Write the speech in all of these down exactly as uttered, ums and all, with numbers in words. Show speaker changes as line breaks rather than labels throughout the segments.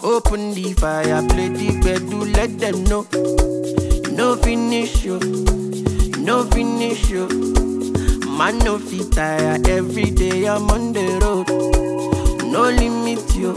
Open the fire, play the bed, do let them know. You know finish you, you know finish you. Man no fit tire, every day I'm on the road. No limit you,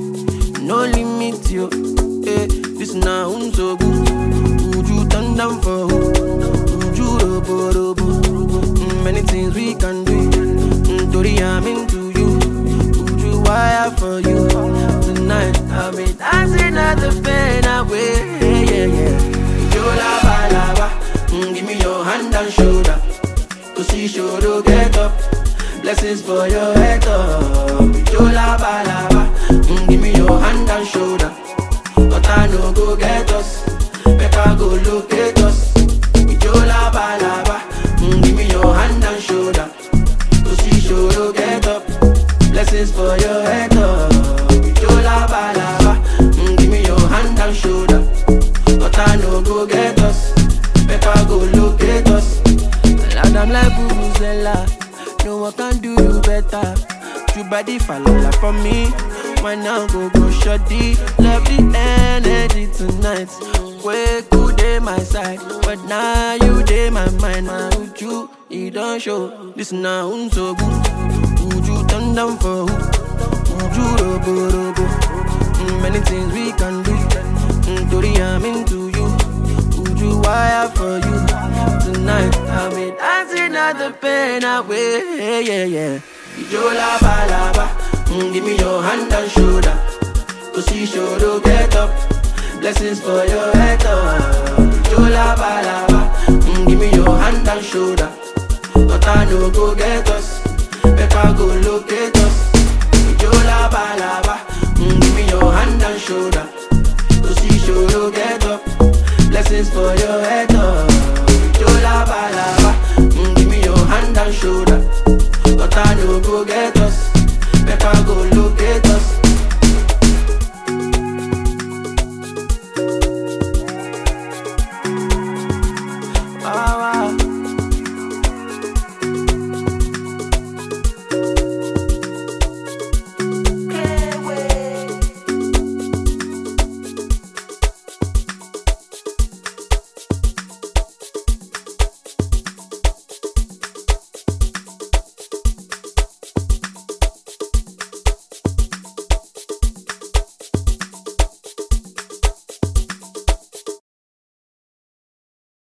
no limit you. Eh, this now unso good. Would you turn down for who? Would you robo robo? Mm, many things we can do. Mm, Tori, I'm into you. Would you wire for you? Tonight I'll be dancing at the pain away. Yeah, yeah, yeah. You lava lava. Mm, give me your hand and shoulder. To see shoulder get up. Blessings for your head up. You lava lava. Mm, give me your hand and shoulder. But I no go get us. Better go locate us. You lava lava. Mm, give me your hand and shoulder. To see shoulder get up. Blessings for your head up. You lava lava. Mm, give me your hand and shoulder. But I no go get us. Better go locate us. And I'm like Vuvuzela. No one can do you better. You body fall for me. Why now go go shorty? Love the energy tonight. Way good day my side, but now you day my mind. Man, with you, you don't show. This now so good. Would you turn down for who? Would you robo robo? Mm, many things we can do. Mm, Tori, I'm into you. Would you wire for you? Tonight I'll be dancing at the pain away. Yeah, yeah, yeah. You lava lava. Mm, give me your hand and shoulder. To see shoulder get up. Blessings for your head up. You lava lava. Mm, give me your hand and shoulder. But I no go get us. Better go locate us. You lava lava. Mm, give me your hand and shoulder. To see shoulder get up. Blessings for your head.